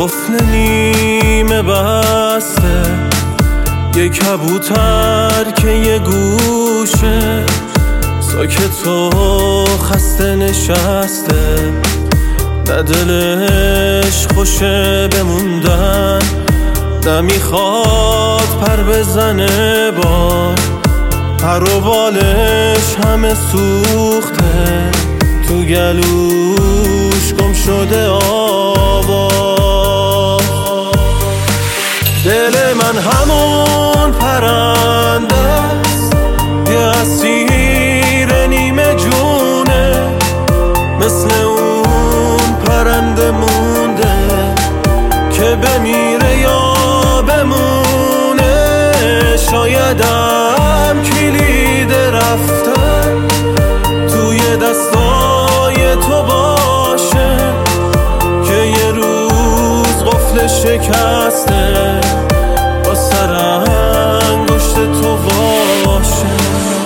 قفل نیمه بسته، یه کبوتر که یه گوشه ساکت و خسته نشسته، نه دلش خوشه بموندن، نمیخواد پر بزنه بار، پر و بالش همه سوخته، تو گلوش گم شده آواز. دل من همون پرنده است، یه اسیر نیمه جونه، مثل اون پرنده مونده که بمیره یا بمونه. شایدم کلید رفتن توی دستای تو باشه، که یه روز قفل شکسته با سر انگشت تو باشه.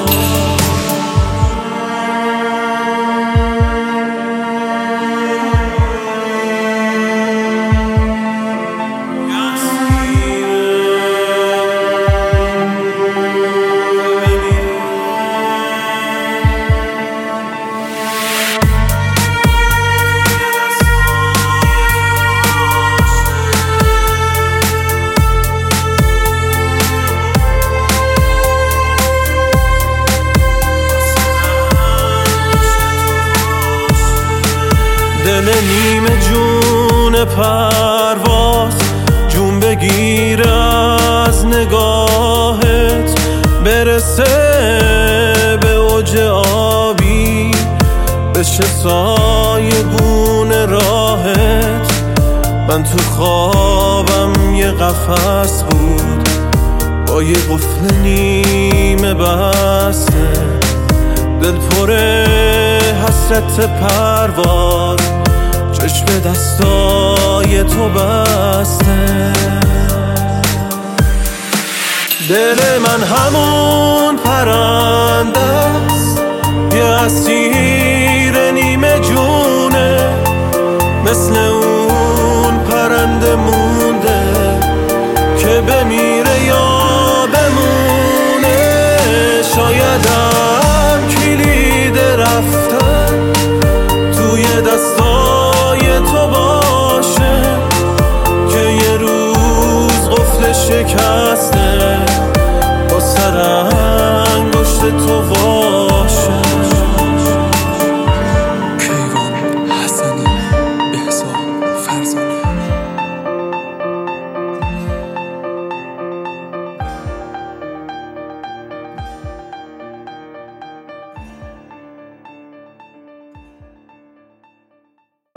دل نیمه جون پرواز جون بگیره از نگاهت، برسه به اوج آبی، بشه سایبون راهت. من تو خوابم یه قفس بود با یه قفل نیمه بسته، دل پر حسرت پرواز، چشم دستای تو بسته. دل من همون پرنده است، یه اسیر نیمه جونه، مثل اون پرنده مونده که بمیره یا بمونه. شایدم کلید رفتن توی دستای تو باشه، که یه روز قفل شکسته با سر